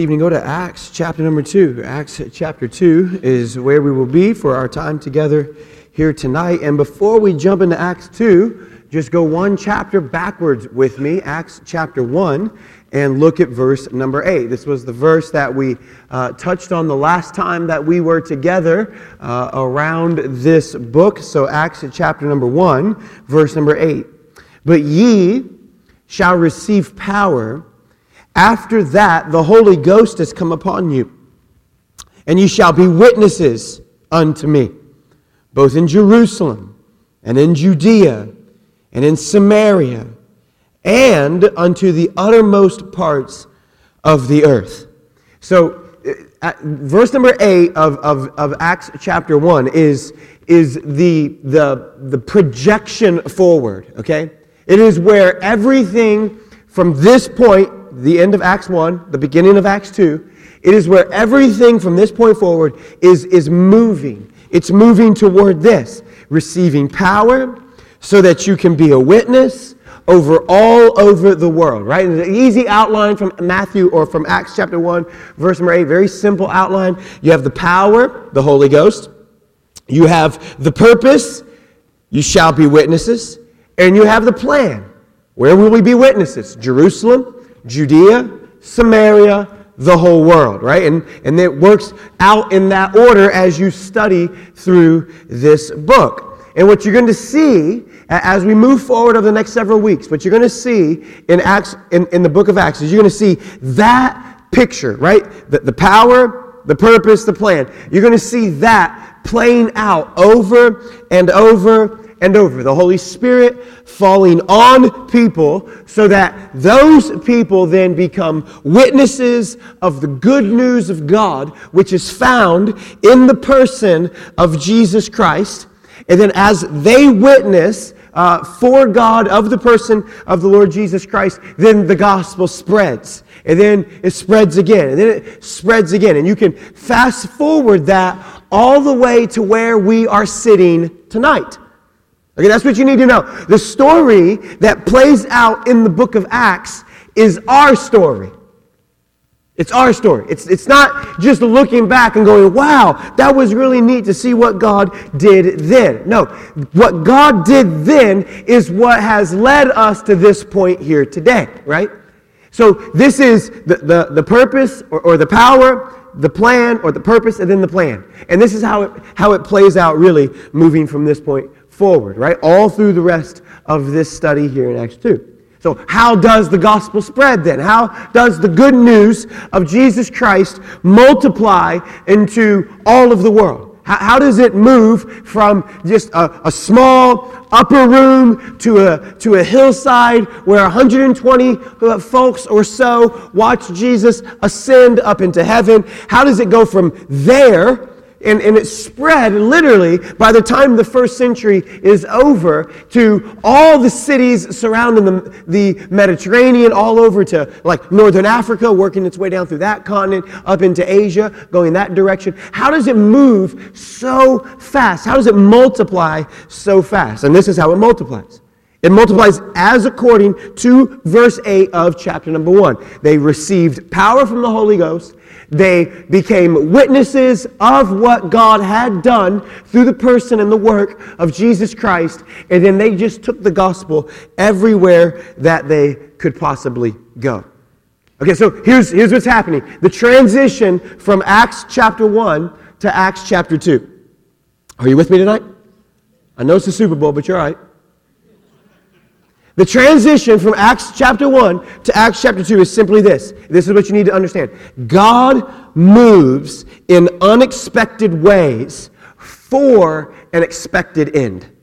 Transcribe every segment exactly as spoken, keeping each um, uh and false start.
Evening, go to Acts chapter number two. Acts chapter two is where we will be for our time together here tonight. And before we jump into Acts two, just go one chapter backwards with me, Acts chapter one, and look at verse number eight. This was the verse that we uh, touched on the last time that we were together uh, around this book. So Acts chapter number one, verse number eight. But ye shall receive power. After that, the Holy Ghost has come upon you, and ye shall be witnesses unto me, both in Jerusalem, and in Judea, and in Samaria, and unto the uttermost parts of the earth. So, uh, verse number eight of, of, of Acts chapter one is, is the, the, the projection forward, okay? It is where everything from this point, the end of Acts one, the beginning of Acts two, it is where everything from this point forward is, is moving. It's moving toward this, receiving power so that you can be a witness over all over the world, right? And an easy outline from Matthew or from Acts chapter one, verse number eight, very simple outline. You have the power, the Holy Ghost. You have the purpose, you shall be witnesses. And you have the plan. Where will we be witnesses? Jerusalem, Judea, Samaria, the whole world, right? And, and it works out in that order as you study through this book. And what you're going to see as we move forward over the next several weeks, what you're going to see in Acts, in, in the book of Acts, is you're going to see that picture, right? The, the power, the purpose, the plan. You're going to see that playing out over and over and over. The Holy Spirit falling on people so that those people then become witnesses of the good news of God, which is found in the person of Jesus Christ. And then as they witness uh, for God of the person of the Lord Jesus Christ, then the gospel spreads. And then it spreads again. And then it spreads again. And you can fast forward that all the way to where we are sitting tonight. Okay, that's what you need to know. The story that plays out in the book of Acts is our story. It's our story. It's, it's not just looking back and going, wow, that was really neat to see what God did then. No, what God did then is what has led us to this point here today, right? So this is the, the, the purpose or, or the power, the plan or the purpose, and then the plan. And this is how it, how it plays out really moving from this point forward, right? All through the rest of this study here in Acts two. So how does the gospel spread then? How does the good news of Jesus Christ multiply into all of the world? How, how does it move from just a, a small upper room to a, to a hillside where one hundred twenty folks or so watch Jesus ascend up into heaven? How does it go from there? And, and it spread literally by the time the first century is over to all the cities surrounding the, the Mediterranean, all over to like Northern Africa, working its way down through that continent, up into Asia, going that direction. How does it move so fast? How does it multiply so fast? And this is how it multiplies. It multiplies as according to verse eight of chapter number one. They received power from the Holy Ghost. They became witnesses of what God had done through the person and the work of Jesus Christ. And then they just took the gospel everywhere that they could possibly go. Okay, so here's, here's what's happening. The transition from Acts chapter one to Acts chapter two. Are you with me tonight? I know it's the Super Bowl, but you're all right. The transition from Acts chapter one to Acts chapter two is simply this. This is what you need to understand. God moves in unexpected ways for an expected end.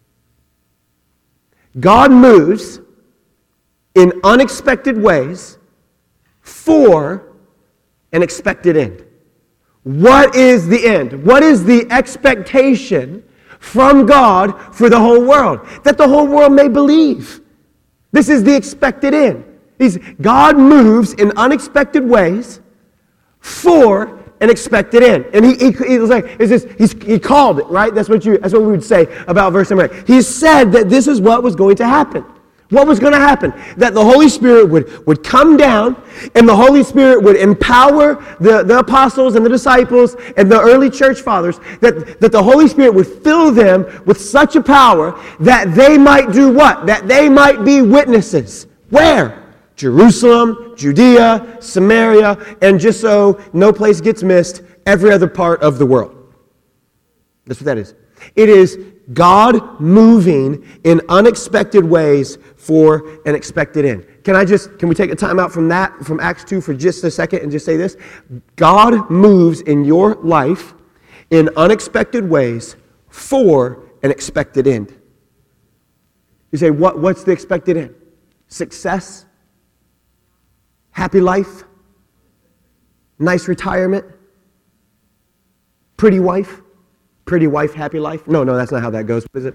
God moves in unexpected ways for an expected end. What is the end? What is the expectation from God for the whole world? That the whole world may believe. This is the expected end. He's, God moves in unexpected ways for an expected end. And he, he, he was like, it's just, he's, he called it, right? That's what you. That's what we would say about verse number eight. He said that this is what was going to happen. What was going to happen? That the Holy Spirit would, would come down, and the Holy Spirit would empower the, the apostles and the disciples and the early church fathers, that, that the Holy Spirit would fill them with such a power that they might do what? That they might be witnesses. Where? Jerusalem, Judea, Samaria, and just so no place gets missed, every other part of the world. That's what that is. It is God moving in unexpected ways for an expected end. Can I just, can we take a time out from that, from Acts two for just a second and just say this? God moves in your life in unexpected ways for an expected end. You say, what, what's the expected end? Success? Happy life? Nice retirement? Pretty wife? Pretty wife, happy life? No, no, that's not how that goes, is it?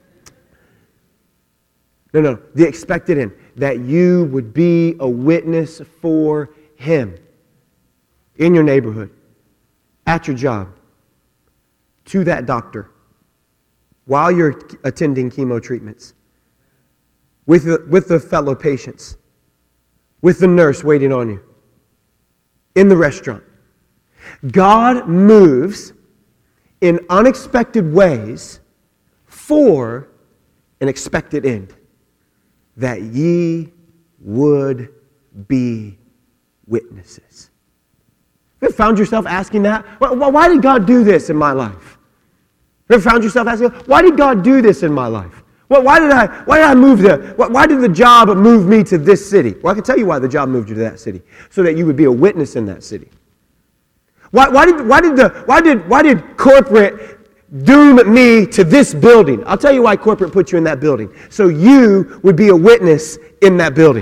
No, no, the expected end. That you would be a witness for Him. In your neighborhood. At your job. To that doctor. While you're attending chemo treatments. With the, with the fellow patients. With the nurse waiting on you. In the restaurant. God moves in unexpected ways for an expected end, that ye would be witnesses. You ever found yourself asking that? Why did God do this in my life? You ever found yourself asking, why did God do this in my life? Well, why did I why did I move the why did the job move me to this city? Well, I can tell you why the job moved you to that city, so that you would be a witness in that city. Why, why did why did the why did why did corporate doom me to this building? I'll tell you why corporate put you in that building. So you would be a witness in that building.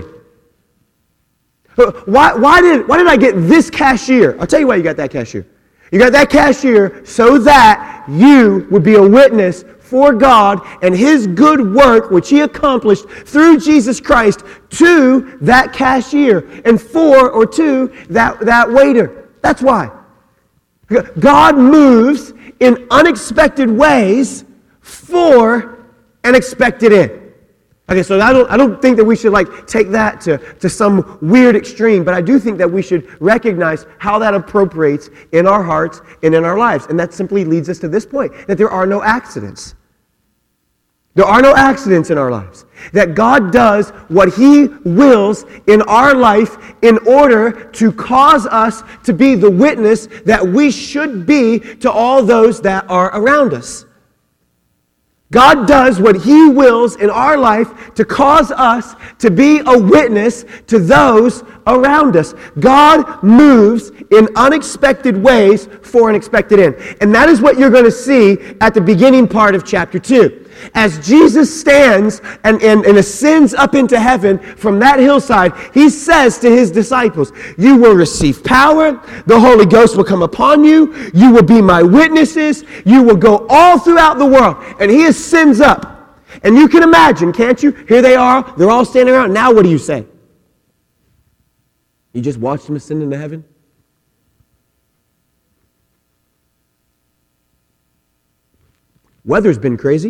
Why why did why did I get this cashier? I'll tell you why you got that cashier. You got that cashier so that you would be a witness for God and His good work which He accomplished through Jesus Christ to that cashier and for or to that, that waiter. That's why. God moves in unexpected ways for an expected end. Okay, so I don't, I don't think that we should like take that to, to some weird extreme, but I do think that we should recognize how that appropriates in our hearts and in our lives. And that simply leads us to this point, that there are no accidents. There are no accidents in our lives. That God does what He wills in our life in order to cause us to be the witness that we should be to all those that are around us. God does what He wills in our life to cause us to be a witness to those around us. God moves in unexpected ways for an expected end. And that is what you're going to see at the beginning part of chapter two. As Jesus stands and, and, and ascends up into heaven from that hillside, He says to His disciples, you will receive power, the Holy Ghost will come upon you, you will be my witnesses, you will go all throughout the world. And He ascends up. And you can imagine, can't you? Here they are, they're all standing around. Now what do you say? You just watched Him ascend into heaven? Weather's been crazy.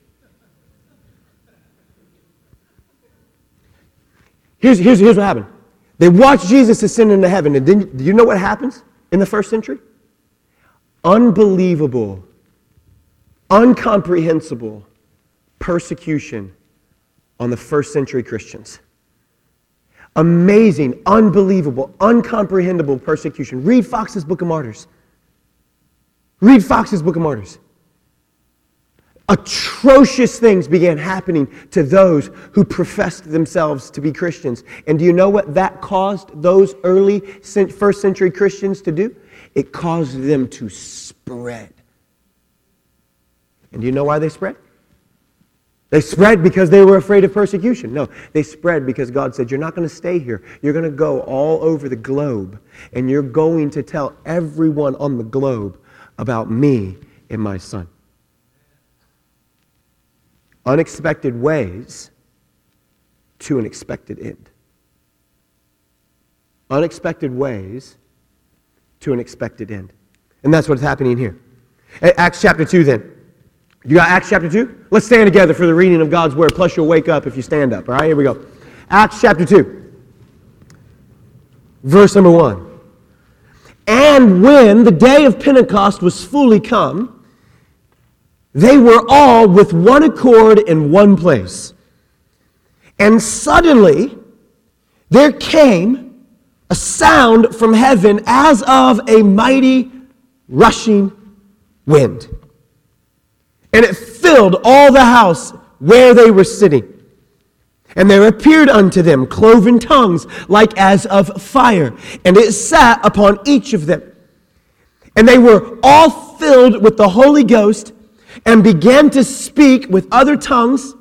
Here's, here's, here's what happened. They watched Jesus ascend into heaven, and then, do you know what happens in the first century? Unbelievable, incomprehensible persecution on the first century Christians. Amazing, unbelievable, incomprehensible persecution. Read Fox's Book of Martyrs. Read Fox's Book of Martyrs. Atrocious things began happening to those who professed themselves to be Christians. And do you know what that caused those early first century Christians to do? It caused them to spread. And do you know why they spread? They spread because they were afraid of persecution. No, they spread because God said, you're not going to stay here. You're going to go all over the globe, and you're going to tell everyone on the globe about me and my Son. Unexpected ways to an expected end. Unexpected ways to an expected end. And that's what's happening here. Acts chapter two then. You got Acts chapter two? Let's stand together for the reading of God's word, plus you'll wake up if you stand up. All right, here we go. Acts chapter two, verse number one. And when the day of Pentecost was fully come, they were all with one accord in one place. And suddenly there came a sound from heaven as of a mighty rushing wind. And it filled all the house where they were sitting. And there appeared unto them cloven tongues like as of fire, and it sat upon each of them. And they were all filled with the Holy Ghost, and began to speak with other tongues,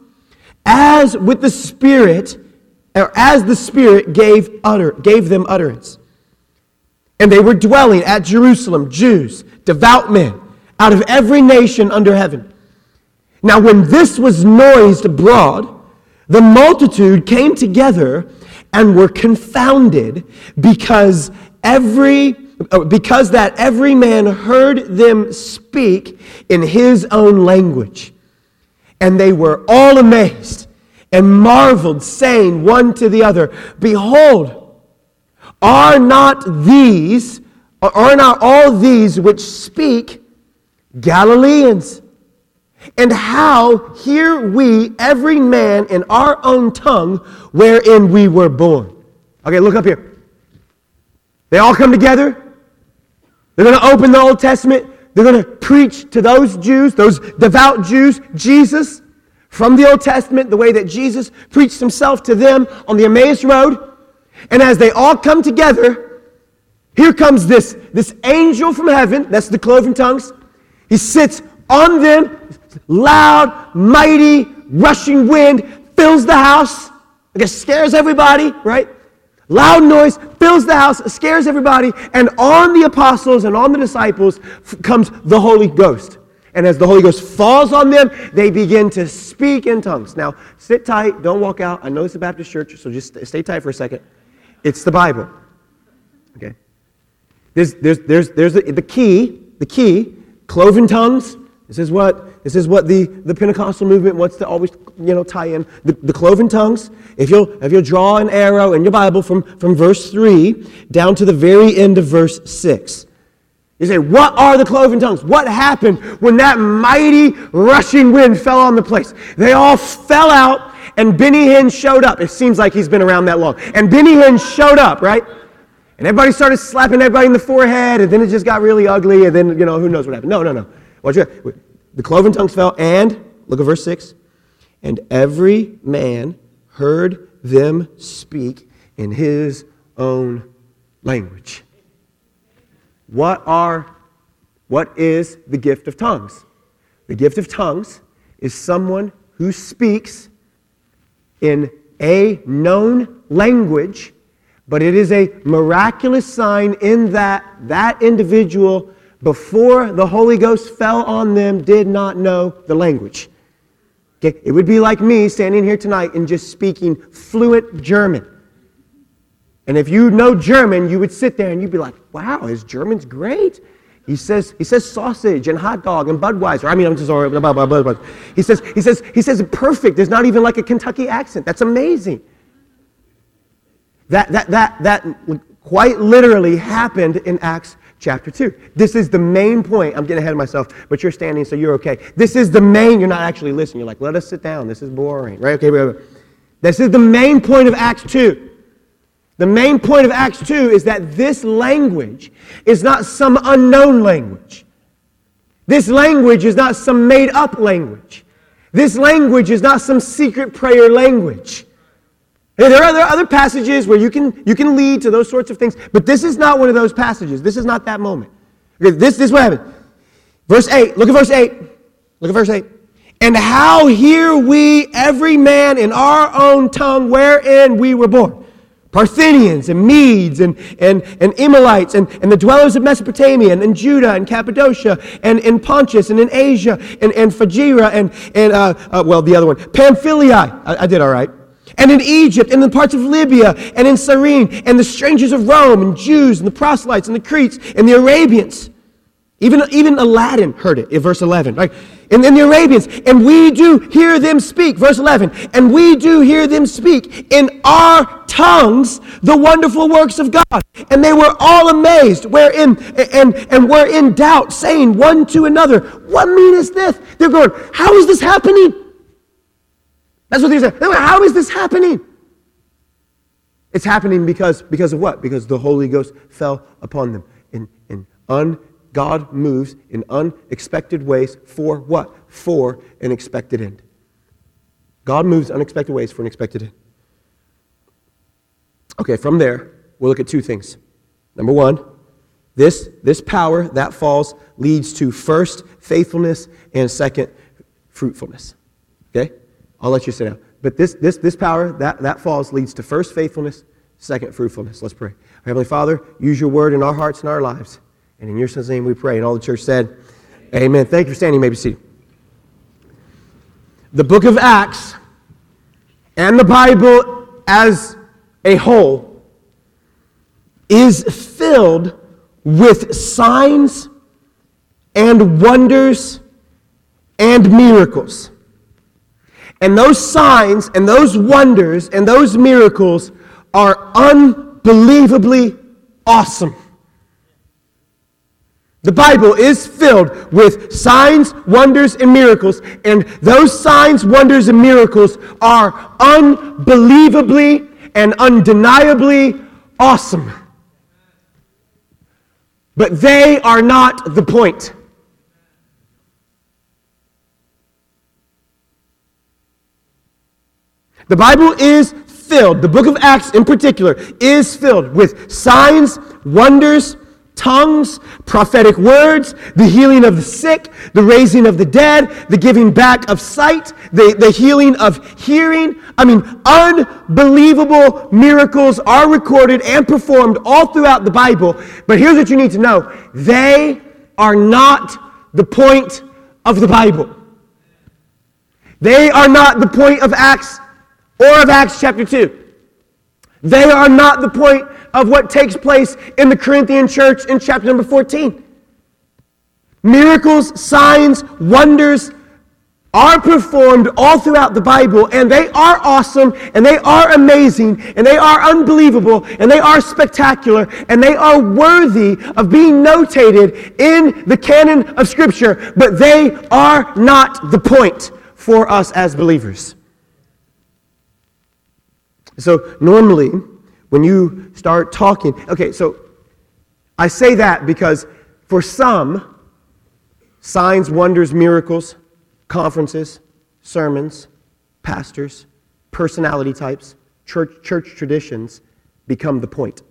as with the Spirit, or as the Spirit gave utter, gave them utterance. And they were dwelling at Jerusalem, Jews, devout men, out of every nation under heaven. Now when this was noised abroad, the multitude came together and were confounded, because every because that every man heard them speak in his own language. And they were all amazed and marveled, saying one to the other, Behold, are not these, are not all these which speak Galileans? And how hear we every man in our own tongue wherein we were born? Okay, look up here. They all come together. They're going to open the Old Testament. They're going to preach to those Jews, those devout Jews, Jesus from the Old Testament, the way that Jesus preached himself to them on the Emmaus Road. And as they all come together, here comes this, this angel from heaven. That's the cloven tongues. He sits on them. Loud, mighty, rushing wind fills the house. I guess scares everybody, right? Loud noise fills the house, scares everybody. And on the apostles and on the disciples f- comes the Holy Ghost. And as the Holy Ghost falls on them, they begin to speak in tongues. Now, sit tight. Don't walk out. I know it's a Baptist church, so just stay tight for a second. It's the Bible. Okay? There's, there's, there's, there's the, the key, the key, cloven tongues. This is what this is what the, the Pentecostal movement wants to always, you know, tie in. The, the cloven tongues. If you'll if you'll draw an arrow in your Bible from, from verse three down to the very end of verse six. You say, what are the cloven tongues? What happened when that mighty rushing wind fell on the place? They all fell out, and Benny Hinn showed up. It seems like he's been around that long. And Benny Hinn showed up, right? And everybody started slapping everybody in the forehead, and then it just got really ugly, and then, you know, who knows what happened. No, no, no. Watch out. The cloven tongues fell, and, look at verse six, and every man heard them speak in his own language. What are, what is the gift of tongues? The gift of tongues is someone who speaks in a known language, but it is a miraculous sign in that that individual, before the Holy Ghost fell on them, did not know the language. Okay? It would be like me standing here tonight and just speaking fluent German. And if you know German, you would sit there and you'd be like, wow, his German's great. He says he says sausage and hot dog and Budweiser. I mean, I'm just sorry. Blah, blah, blah, blah, blah. He says he says he says perfect. There's not even like a Kentucky accent. That's amazing. That that that that quite literally happened in Acts chapter two. This is the main point. I'm getting ahead of myself, but you're standing, so you're okay. This is the main, you're not actually listening. You're like, let us sit down. This is boring. Right? Okay, wait, wait. This is the main point of Acts two. The main point of Acts two is that this language is not some unknown language. This language is not some made-up language. This language is not some secret prayer language. There are other, other passages where you can, you can lead to those sorts of things, but this is not one of those passages. This is not that moment. Okay, this, this is what happened. Verse eight, look at verse eight. Look at verse eight. And how hear we every man in our own tongue wherein we were born? Parthians and Medes and, and, and Emilites and, and the dwellers of Mesopotamia and, and Judah and Cappadocia and in Pontus and in Asia and, and Phrygia and, and uh, uh, well, the other one, Pamphylia. I, I did all right. And in Egypt, and in parts of Libya, and in Cyrene, and the strangers of Rome, and Jews, and the proselytes, and the Cretes, and the Arabians. Even, even Aladdin heard it in verse eleven. Right? And then the Arabians, and we do hear them speak, verse eleven, and we do hear them speak in our tongues the wonderful works of God. And they were all amazed, wherein, and, and were in doubt, saying one to another, what meaneth this? They're going, how is this happening? That's what they're saying. They're like, how is this happening? It's happening because, because of what? Because the Holy Ghost fell upon them in, in un God moves in unexpected ways for what? For an expected end. God moves unexpected ways for an expected end. Okay, from there, we'll look at two things. Number one, this, this power that falls leads to first faithfulness and second fruitfulness. Okay? I'll let you sit down. But this, this, this power that, that falls leads to first faithfulness, second fruitfulness. Let's pray. Our Heavenly Father, use your word in our hearts and our lives. And in your son's name we pray. And all the church said, amen. Thank you for standing. You may be seated. The book of Acts and the Bible as a whole is filled with signs and wonders and miracles. And those signs and those wonders and those miracles are unbelievably awesome. The Bible is filled with signs, wonders, and miracles, and those signs, wonders, and miracles are unbelievably and undeniably awesome. But they are not the point. The Bible is filled, the book of Acts in particular, is filled with signs, wonders, tongues, prophetic words, the healing of the sick, the raising of the dead, the giving back of sight, the, the healing of hearing. I mean, unbelievable miracles are recorded and performed all throughout the Bible. But here's what you need to know. They are not the point of the Bible. They are not the point of Acts or of Acts chapter two. They are not the point of what takes place in the Corinthian church in chapter number fourteen. Miracles, signs, wonders are performed all throughout the Bible, and they are awesome, and they are amazing, and they are unbelievable, and they are spectacular, and they are worthy of being notated in the canon of Scripture, but they are not the point for us as believers. So normally, when you start talking, okay, so I say that because for some, signs, wonders, miracles, conferences, sermons, pastors, personality types, church, church traditions become the point.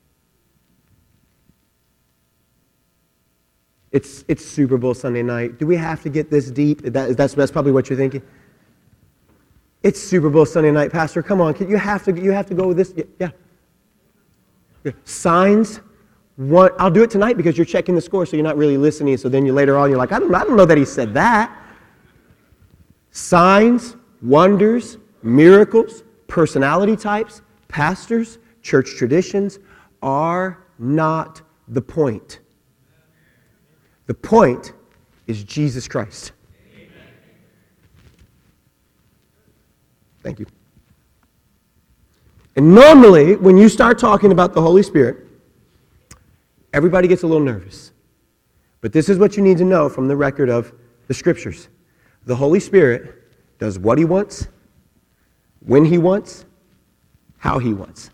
It's, it's Super Bowl Sunday night. Do we have to get this deep? That, that's, that's probably what you're thinking. It's Super Bowl Sunday night, Pastor. Come on, you have to, you have to go with this. Yeah. yeah. Signs. One, I'll do it tonight because you're checking the score, so you're not really listening. So then you later on, you're like, I don't, I don't know that he said that. Signs, wonders, miracles, personality types, pastors, church traditions are not the point. The point is Jesus Christ. Thank you. And normally, when you start talking about the Holy Spirit, everybody gets a little nervous. But this is what you need to know from the record of the Scriptures. The Holy Spirit does what He wants, when He wants, how He wants.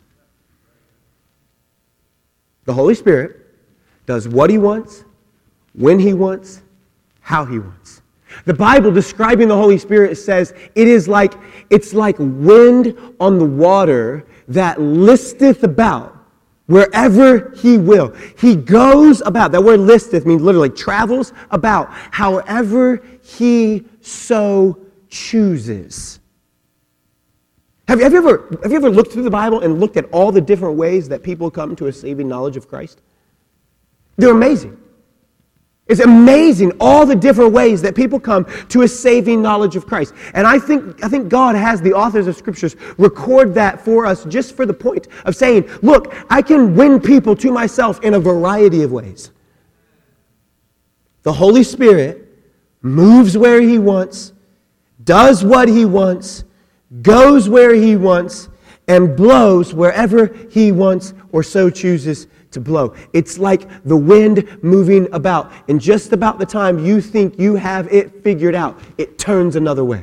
The Holy Spirit does what He wants, when He wants, how He wants. The Bible describing the Holy Spirit says it is like, it's like wind on the water that listeth about wherever He will. He goes about. That word listeth means literally travels about however He so chooses. Have you, have you ever, have you ever looked through the Bible and looked at all the different ways that people come to a saving knowledge of Christ? They're amazing. It's amazing all the different ways that people come to a saving knowledge of Christ. And I think, I think God has the authors of Scriptures record that for us just for the point of saying, look, I can win people to myself in a variety of ways. The Holy Spirit moves where He wants, does what He wants, goes where He wants, and blows wherever He wants or so chooses to blow. It's like the wind moving about. And just about the time you think you have it figured out, it turns another way.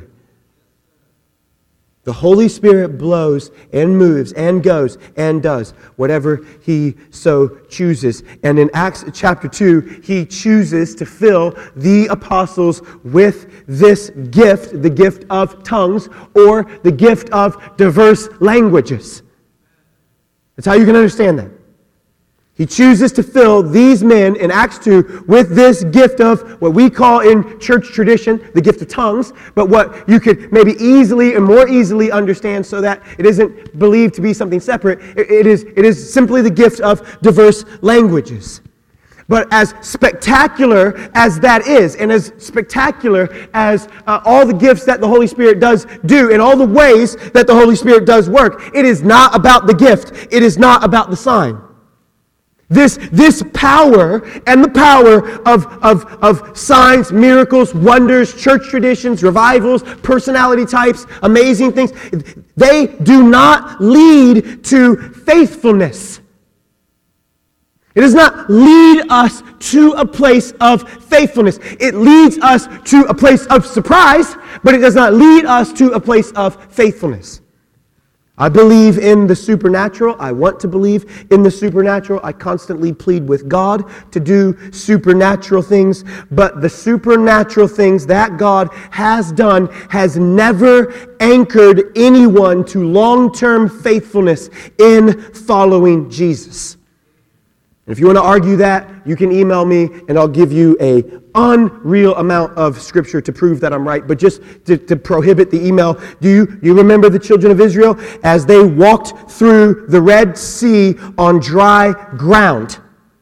The Holy Spirit blows and moves and goes and does whatever He so chooses. And in Acts chapter two, He chooses to fill the apostles with this gift, the gift of tongues or the gift of diverse languages. That's how you can understand that. He chooses to fill these men in Acts two with this gift of what we call in church tradition the gift of tongues, but what you could maybe easily and more easily understand so that it isn't believed to be something separate. It is, it is simply the gift of diverse languages. But as spectacular as that is, and as spectacular as uh, all the gifts that the Holy Spirit does do, and all the ways that the Holy Spirit does work, it is not about the gift. It is not about the sign. This, this power and the power of, of, of signs, miracles, wonders, church traditions, revivals, personality types, amazing things, they do not lead to faithfulness. It does not lead us to a place of faithfulness. It leads us to a place of surprise, but it does not lead us to a place of faithfulness. I believe in the supernatural. I want to believe in the supernatural. I constantly plead with God to do supernatural things. But the supernatural things that God has done has never anchored anyone to long-term faithfulness in following Jesus. And if you want to argue that, you can email me and I'll give you a unreal amount of scripture to prove that I'm right. But just to, to prohibit the email, do you, you remember the children of Israel as they walked through the Red Sea on dry ground?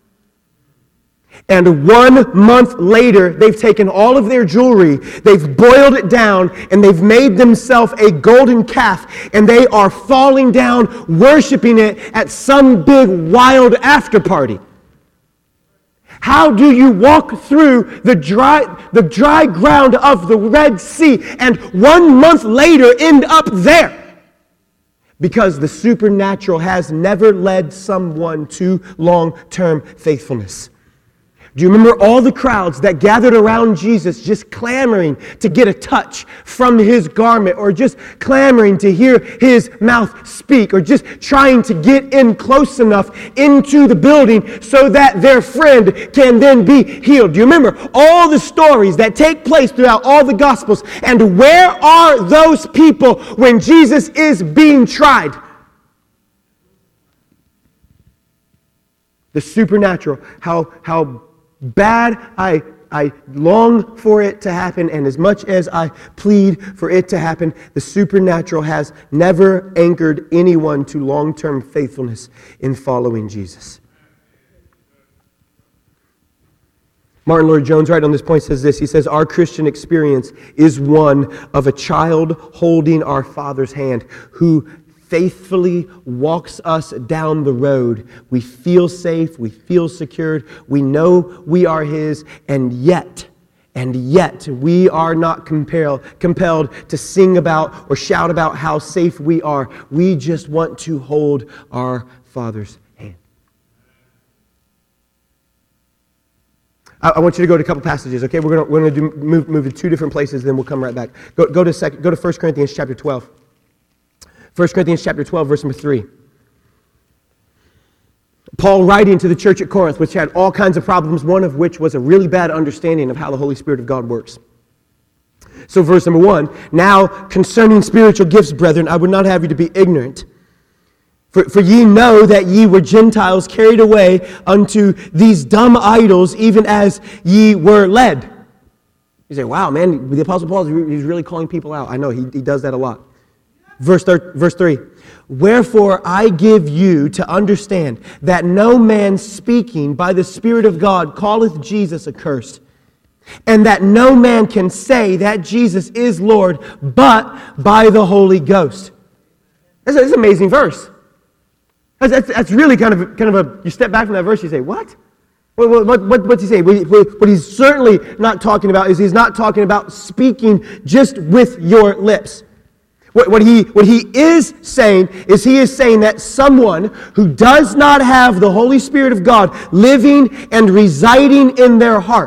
And one month later, they've taken all of their jewelry, they've boiled it down, and they've made themselves a golden calf, and they are falling down, worshiping it at some big wild after party. How do you walk through the dry, the dry ground of the Red Sea and one month later end up there? Because the supernatural has never led someone to long-term faithfulness. Do you remember all the crowds that gathered around Jesus just clamoring to get a touch from His garment, or just clamoring to hear His mouth speak, or just trying to get in close enough into the building so that their friend can then be healed? Do you remember all the stories that take place throughout all the Gospels? And where are those people when Jesus is being tried? The supernatural, how how bad I, I long for it to happen, and as much as I plead for it to happen, the supernatural has never anchored anyone to long-term faithfulness in following Jesus. Martin Lloyd-Jones, right on this point, says this. He says, our Christian experience is one of a child holding our Father's hand who faithfully walks us down the road. We feel safe, we feel secured, we know we are His, and yet, and yet we are not compelled, compelled to sing about or shout about how safe we are. We just want to hold our Father's hand. I, I want you to go to a couple passages, okay? We're going we're gonna do, move, move to two different places, then we'll come right back. Go, go, to, second, go to First Corinthians chapter twelve. First Corinthians chapter twelve, verse number three. Paul writing to the church at Corinth, which had all kinds of problems, one of which was a really bad understanding of how the Holy Spirit of God works. So verse number one, now concerning spiritual gifts, brethren, I would not have you to be ignorant. For, for ye know that ye were Gentiles carried away unto these dumb idols, even as ye were led. You say, wow, man, the Apostle Paul, he's really calling people out. I know, he, he does that a lot. Verse, thir- verse three, wherefore I give you to understand that no man speaking by the Spirit of God calleth Jesus accursed, and that no man can say that Jesus is Lord but by the Holy Ghost. That's, a, that's an amazing verse. That's, that's, that's really kind of, kind of a, you step back from that verse, you say, what? What, what, what, what's he saying? What, what he's certainly not talking about is he's not talking about speaking just with your lips. What, what, he, what he is saying is he is saying that someone who does not have the Holy Spirit of God living and residing in their heart,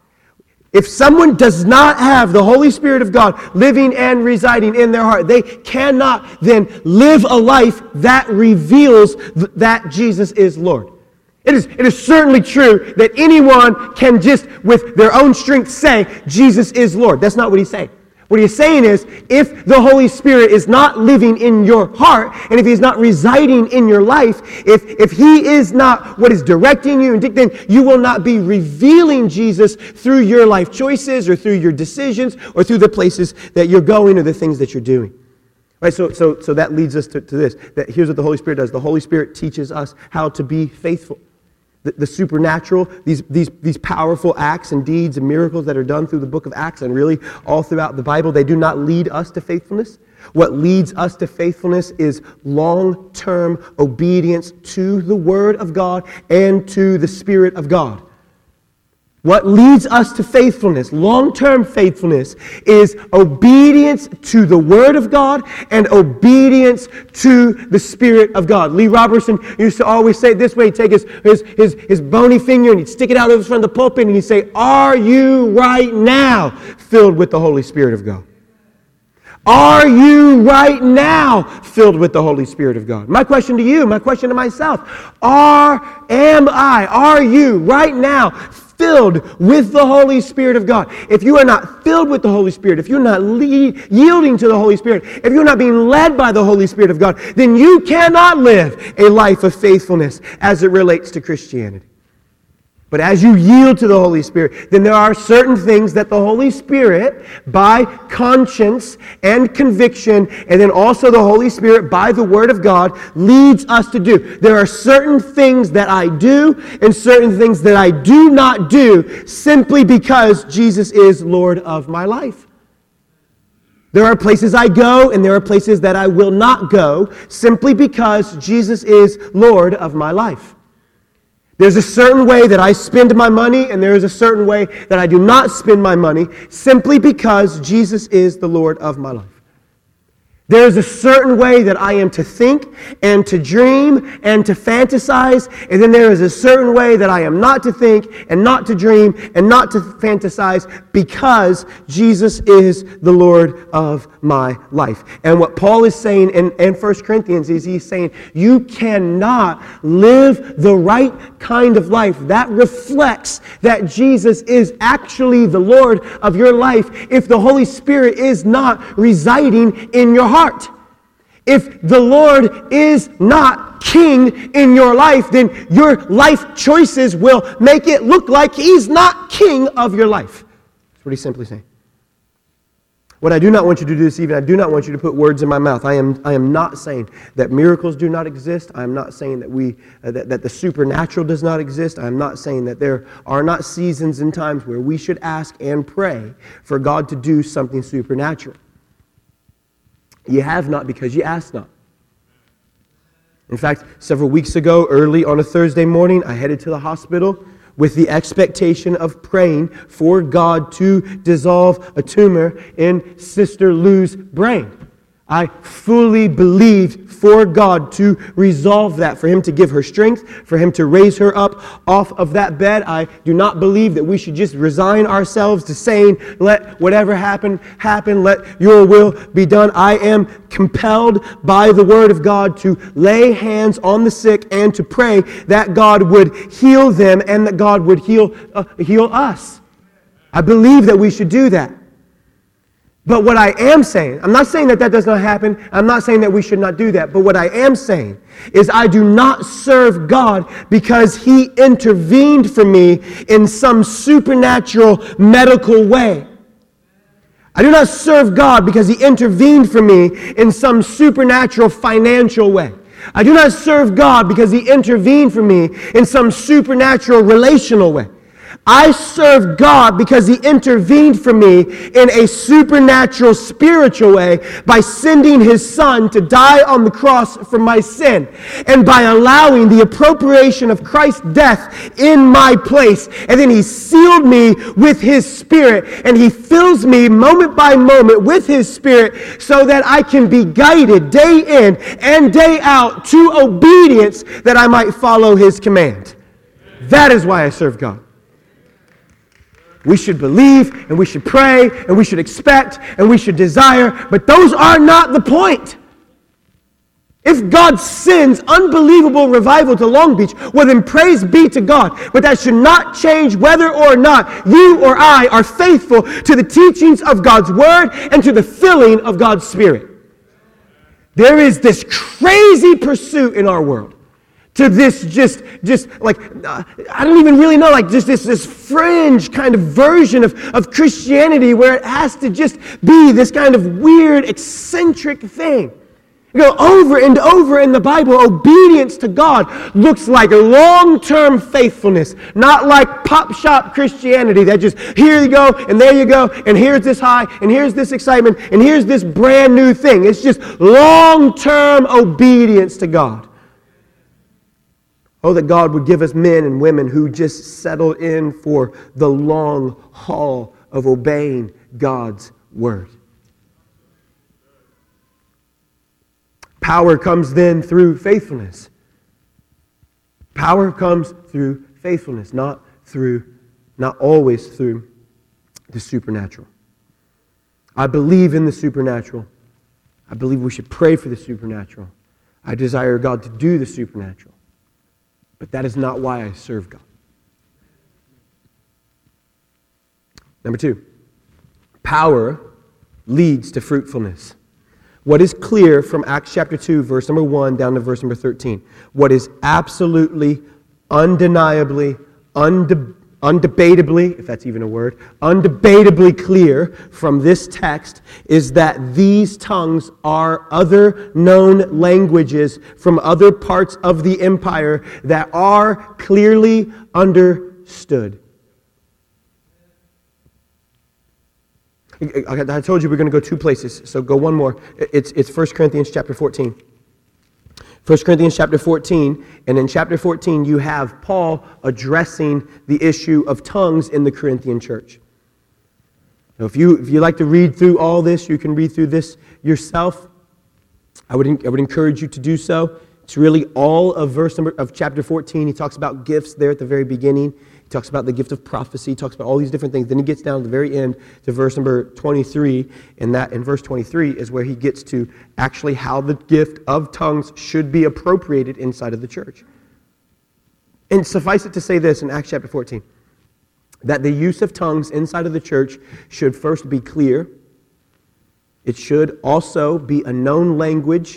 if someone does not have the Holy Spirit of God living and residing in their heart, they cannot then live a life that reveals th- that Jesus is Lord. It is, it is certainly true that anyone can just, with their own strength, say, Jesus is Lord. That's not what he's saying. What he's saying is, if the Holy Spirit is not living in your heart, and if he's not residing in your life, if, if he is not what is directing you and dictating, you will not be revealing Jesus through your life choices or through your decisions or through the places that you're going or the things that you're doing. Right, so, so, so that leads us to, to this, that here's what the Holy Spirit does. The Holy Spirit teaches us how to be faithful. The, the supernatural, these, these, these powerful acts and deeds and miracles that are done through the book of Acts and really all throughout the Bible, they do not lead us to faithfulness. What leads us to faithfulness is long-term obedience to the Word of God and to the Spirit of God. What leads us to faithfulness, long-term faithfulness, is obedience to the Word of God and obedience to the Spirit of God. Lee Robertson used to always say it this way. He'd take his, his, his, his bony finger and he'd stick it out over front of the pulpit and he'd say, "Are you right now filled with the Holy Spirit of God? Are you right now filled with the Holy Spirit of God?" My question to you, my question to myself, are, am I, are you right now filled with the Holy Spirit of God? If you are not filled with the Holy Spirit, if you're not lead, yielding to the Holy Spirit, if you're not being led by the Holy Spirit of God, then you cannot live a life of faithfulness as it relates to Christianity. But as you yield to the Holy Spirit, then there are certain things that the Holy Spirit, by conscience and conviction, and then also the Holy Spirit, by the Word of God, leads us to do. There are certain things that I do and certain things that I do not do simply because Jesus is Lord of my life. There are places I go and there are places that I will not go simply because Jesus is Lord of my life. There's a certain way that I spend my money, and there is a certain way that I do not spend my money simply because Jesus is the Lord of my life. There is a certain way that I am to think and to dream and to fantasize, and then there is a certain way that I am not to think and not to dream and not to fantasize because Jesus is the Lord of my life. And what Paul is saying in, in First Corinthians is he's saying you cannot live the right kind of life that reflects that Jesus is actually the Lord of your life if the Holy Spirit is not residing in your heart. Heart. If the Lord is not king in your life, then your life choices will make it look like he's not king of your life. That's what he's simply saying. What I do not want you to do this evening, I do not want you to put words in my mouth. I am, I am not saying that miracles do not exist. I am not saying that we uh, that, that the supernatural does not exist. I am not saying that there are not seasons and times where we should ask and pray for God to do something supernatural. You have not because you ask not. In fact, several weeks ago, early on a Thursday morning, I headed to the hospital with the expectation of praying for God to dissolve a tumor in Sister Lou's brain. I fully believed for God to resolve that, for Him to give her strength, for Him to raise her up off of that bed. I do not believe that we should just resign ourselves to saying, let whatever happen, happen, let your will be done. I am compelled by the Word of God to lay hands on the sick and to pray that God would heal them and that God would heal, uh, heal us. I believe that we should do that. But what I am saying, I'm not saying that that does not happen. I'm not saying that we should not do that. But what I am saying is I do not serve God because He intervened for me in some supernatural medical way. I do not serve God because He intervened for me in some supernatural financial way. I do not serve God because He intervened for me in some supernatural relational way. I serve God because He intervened for me in a supernatural, spiritual way by sending His Son to die on the cross for my sin, and by allowing the appropriation of Christ's death in my place. And then He sealed me with His Spirit, and He fills me moment by moment with His Spirit so that I can be guided day in and day out to obedience, that I might follow His command. That is why I serve God. We should believe, and we should pray, and we should expect, and we should desire, but those are not the point. If God sends unbelievable revival to Long Beach, well then praise be to God. But that should not change whether or not you or I are faithful to the teachings of God's Word and to the filling of God's Spirit. There is this crazy pursuit in our world to this just, just like, uh, I don't even really know, like just this, this fringe kind of version of, of Christianity where it has to just be this kind of weird, eccentric thing. You go over and over in the Bible, obedience to God looks like long-term faithfulness, not like pop-shop Christianity that just, here you go, and there you go, and here's this high, and here's this excitement, and here's this brand new thing. It's just long-term obedience to God. Oh, that God would give us men and women who just settle in for the long haul of obeying God's Word. Power comes then through faithfulness. Power comes through faithfulness, not through, not always through the supernatural. I believe in the supernatural. I believe we should pray for the supernatural. I desire God to do the supernatural. But that is not why I serve God. Number two, power leads to fruitfulness. What is clear from Acts chapter two, verse number one down to verse number thirteen, what is absolutely, undeniably, unde- undebatably, if that's even a word, undebatably clear from this text is that these tongues are other known languages from other parts of the empire that are clearly understood. I told you we're going to go two places, so go one more. It's, it's First Corinthians chapter fourteen. First Corinthians chapter fourteen, and in chapter fourteen you have Paul addressing the issue of tongues in the Corinthian church. Now, if you if you like to read through all this, you can read through this yourself. I would I would encourage you to do so. It's really all of verse number of chapter fourteen. He talks about gifts there at the very beginning. He talks about the gift of prophecy. He talks about all these different things. Then he gets down to the very end to verse number twenty-three. And that in verse twenty-three is where he gets to actually how the gift of tongues should be appropriated inside of the church. And suffice it to say this in Acts chapter fourteen, that the use of tongues inside of the church should first be clear. It should also be a known language,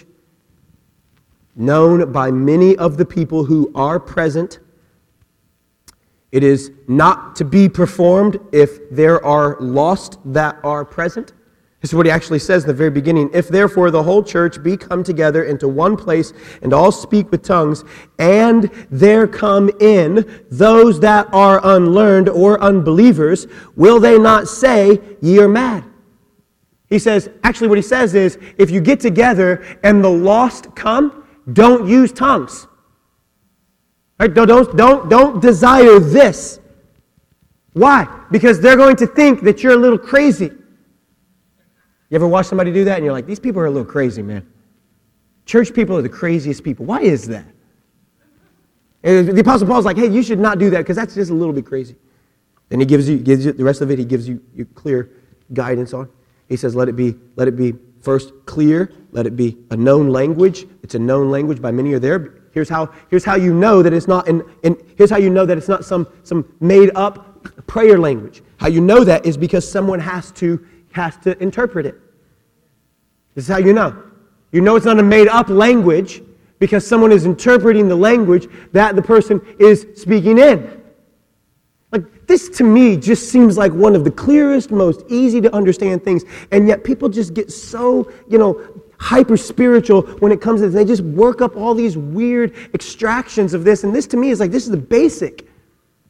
known by many of the people who are present. It is not to be performed if there are lost that are present. This is what he actually says in the very beginning. If therefore the whole church be come together into one place and all speak with tongues, and there come in those that are unlearned or unbelievers, will they not say, ye are mad? He says, actually what he says is, if you get together and the lost come, don't use tongues. Right? Don't, don't, don't, don't desire this. Why? Because they're going to think that you're a little crazy. You ever watch somebody do that and you're like, these people are a little crazy, man. Church people are the craziest people. Why is that? And the Apostle Paul's like, hey, you should not do that because that's just a little bit crazy. Then he gives you, gives you the rest of it, he gives you, you clear guidance on. He says, let it be, let it be first clear, let it be a known language. It's a known language by many are there. Here's how, here's how you know that it's not, in, in, here's how you know that it's not some, some made up prayer language. How you know that is because someone has to, has to interpret it. This is how you know. You know it's not a made up language because someone is interpreting the language that the person is speaking in. Like, this to me just seems like one of the clearest, most easy to understand things, and yet people just get so, you know, hyper spiritual when it comes to this. They just work up all these weird extractions of this, and this to me is like, this is the basic.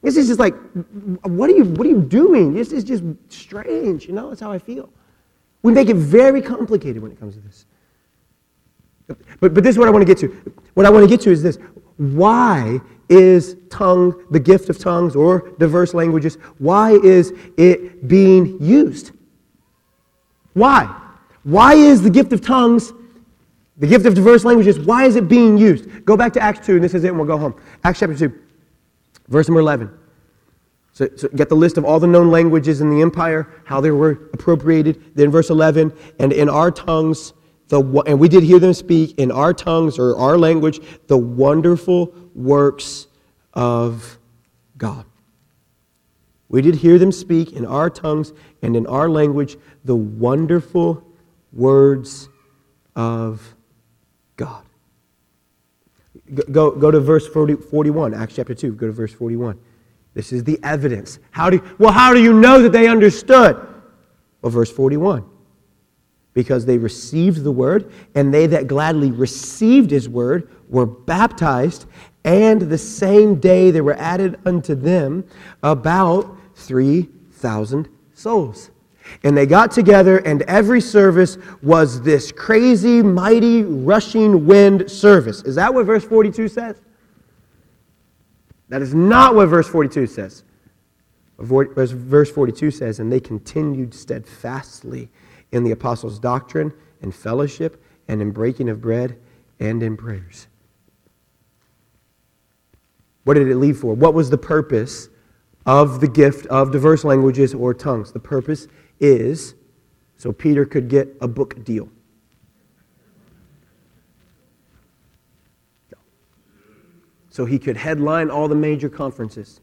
This is just like, what are you, what are you doing? This is just strange, you know? That's how I feel. We make it very complicated when it comes to this. But, but this is what I want to get to. What I want to get to is this. Why is tongue, the gift of tongues or diverse languages, why is it being used? Why? Why is the gift of tongues, the gift of diverse languages, why is it being used? Go back to Acts two, and this is it, and we'll go home. Acts chapter two, verse number eleven. So, so get the list of all the known languages in the empire, how they were appropriated. Then verse eleven, and in our tongues, the and we did hear them speak in our tongues or our language, the wonderful works of God. We did hear them speak in our tongues and in our language, the wonderful words of God. Go, go to verse forty, forty-one, Acts chapter two. Go to verse forty-one. This is the evidence. How do you, well, how do you know that they understood? Well, verse forty-one. Because they received the word, and they that gladly received his word were baptized, and the same day there were added unto them about three thousand souls. And they got together, and every service was this crazy, mighty, rushing wind service. Is that what verse forty-two says? That is not what verse forty-two says. Verse forty-two says, and they continued steadfastly in the apostles' doctrine and fellowship and in breaking of bread and in prayers. What did it leave for? What was the purpose of the gift of diverse languages or tongues? The purpose is so Peter could get a book deal. So he could headline all the major conferences.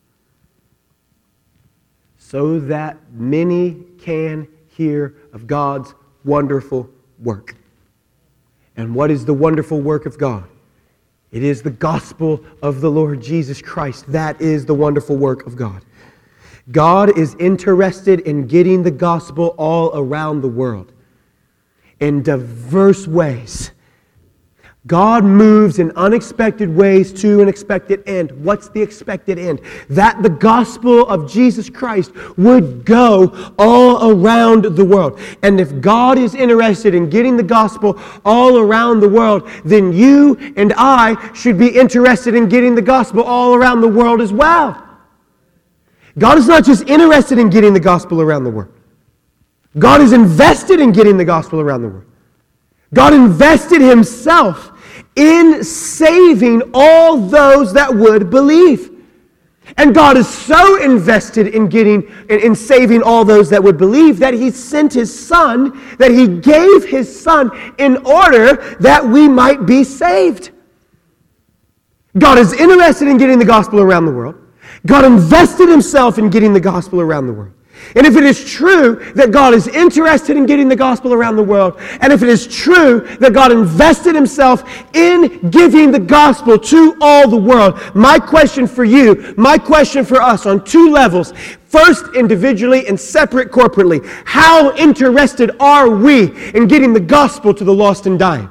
So that many can hear of God's wonderful work. And what is the wonderful work of God? It is the gospel of the Lord Jesus Christ. That is the wonderful work of God. God is interested in getting the gospel all around the world in diverse ways. God moves in unexpected ways to an expected end. What's the expected end? That the gospel of Jesus Christ would go all around the world. And if God is interested in getting the gospel all around the world, then you and I should be interested in getting the gospel all around the world as well. God is not just interested in getting the gospel around the world. God is invested in getting the gospel around the world. God invested himself in saving all those that would believe. And God is so invested in getting in, in saving all those that would believe that he sent his son, that he gave his son in order that we might be saved. God is interested in getting the gospel around the world. God invested himself in getting the gospel around the world. And if it is true that God is interested in getting the gospel around the world, and if it is true that God invested himself in giving the gospel to all the world, my question for you, my question for us on two levels, first individually and separate corporately, how interested are we in getting the gospel to the lost and dying?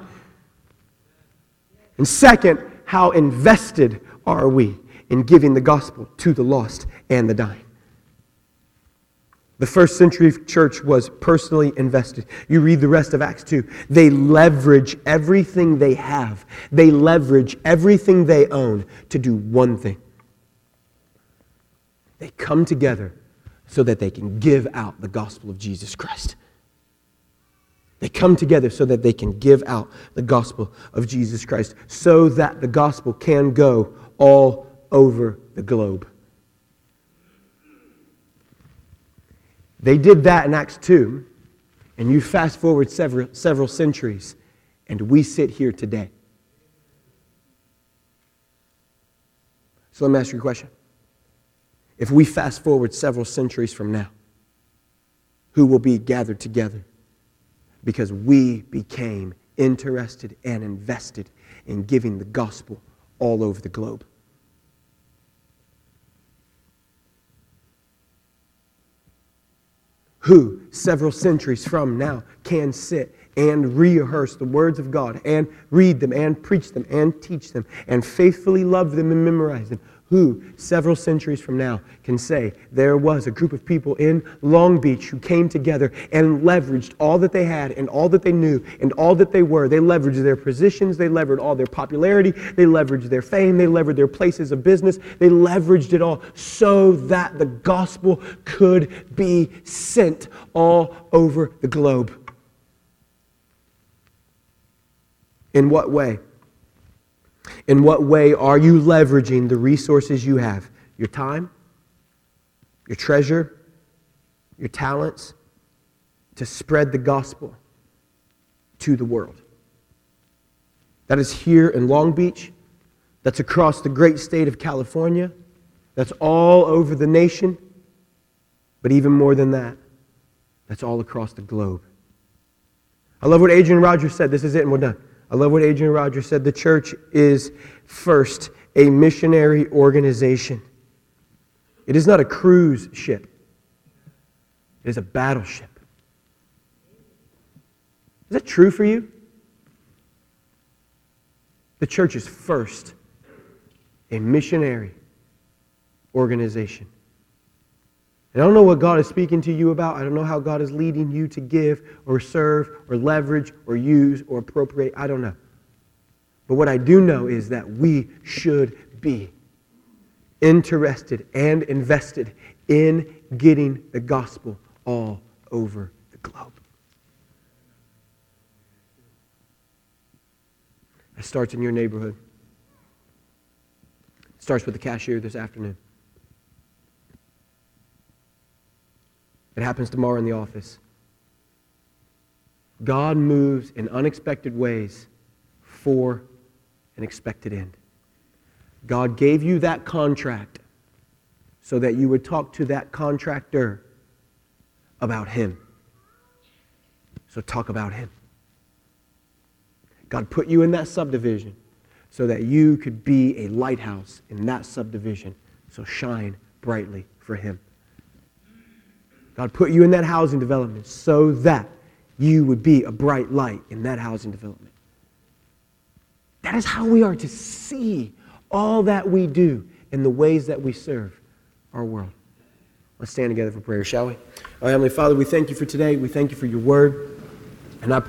And second, how invested are we in giving the gospel to the lost and the dying? The first century church was personally invested. You read the rest of Acts two. They leverage everything they have. They leverage everything they own to do one thing. They come together so that they can give out the gospel of Jesus Christ. They come together so that they can give out the gospel of Jesus Christ, so that the gospel can go all over the globe. They did that in Acts two, and you fast forward several, several centuries, and we sit here today. So let me ask you a question. If we fast forward several centuries from now, who will be gathered together? Because we became interested and invested in giving the gospel all over the globe. Who, several centuries from now, can sit and rehearse the words of God and read them and preach them and teach them and faithfully love them and memorize them, who several centuries from now can say there was a group of people in Long Beach who came together and leveraged all that they had and all that they knew and all that they were. They leveraged their positions, they leveraged all their popularity, they leveraged their fame, they leveraged their places of business, they leveraged it all so that the gospel could be sent all over the globe. In what way? In what way are you leveraging the resources you have? Your time, your treasure, your talents, to spread the gospel to the world. That is here in Long Beach. That's across the great state of California. That's all over the nation. But even more than that, that's all across the globe. I love what Adrian Rogers said. This is it and we're done. I love what Adrian Rogers said. The church is first a missionary organization. It is not a cruise ship. It is a battleship. Is that true for you? The church is first a missionary organization. And I don't know what God is speaking to you about. I don't know how God is leading you to give or serve or leverage or use or appropriate. I don't know. But what I do know is that we should be interested and invested in getting the gospel all over the globe. It starts in your neighborhood. It starts with the cashier this afternoon. It happens tomorrow in the office. God moves in unexpected ways for an expected end. God gave you that contract so that you would talk to that contractor about Him. So talk about Him. God put you in that subdivision so that you could be a lighthouse in that subdivision. So shine brightly for Him. God put you in that housing development so that you would be a bright light in that housing development. That is how we are to see all that we do in the ways that we serve our world. Let's stand together for prayer, shall we? Our Heavenly Father, we thank you for today. We thank you for your word. And I